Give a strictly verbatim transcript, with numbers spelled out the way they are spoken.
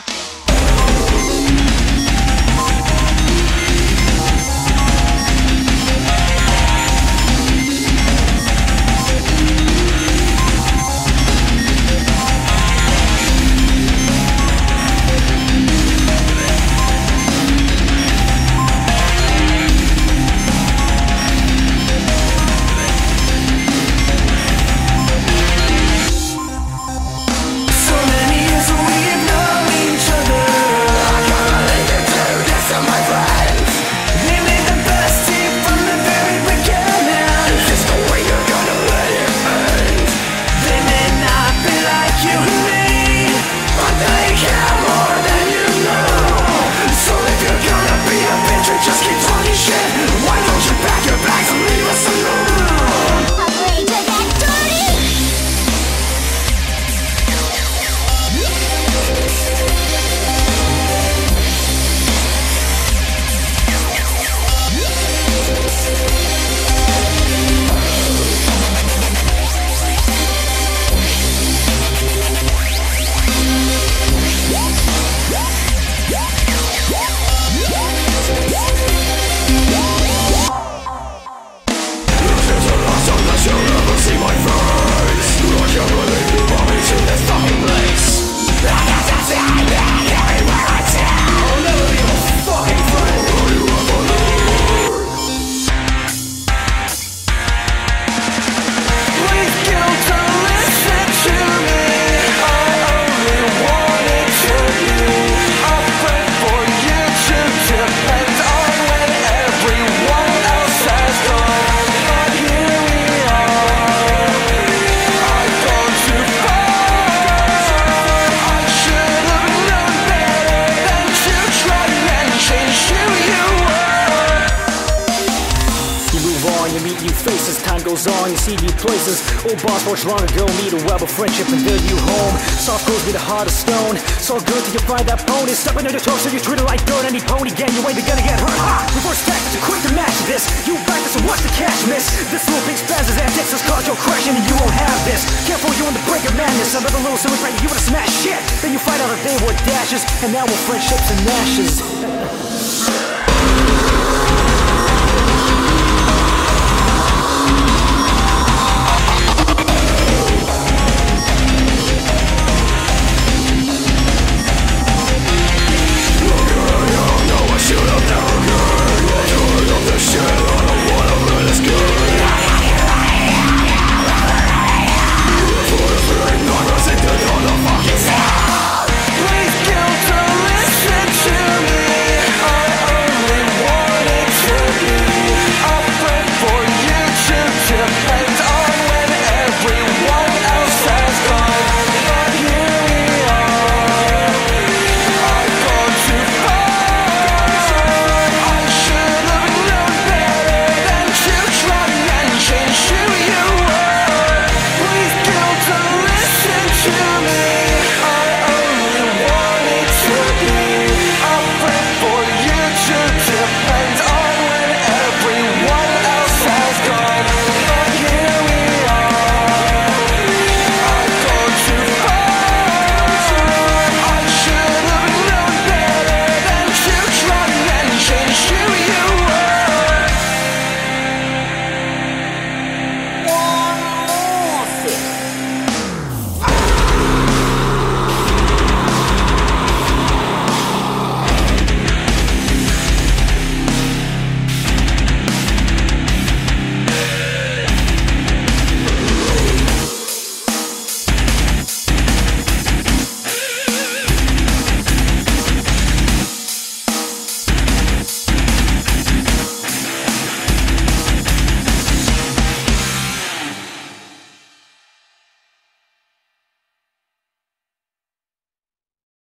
Time goes on, you see new places. Old boss watched long ago, meet a web of friendship and build you home. Soft goes with a heart of stone. It's all good till you find that pony stepping on your toes, so you treat it like dirt. Any pony gang, you ain't gonna get hurt. Ha! Reverse tactics, you quick to match this. You back this and watch the cash miss. This little big spasms antics has caused your crashing, and you won't have this. Careful, you in the break of madness. Another little silly right, you wanna smash shit. Then you find out a day where dashes, and now we're friendships and ashes.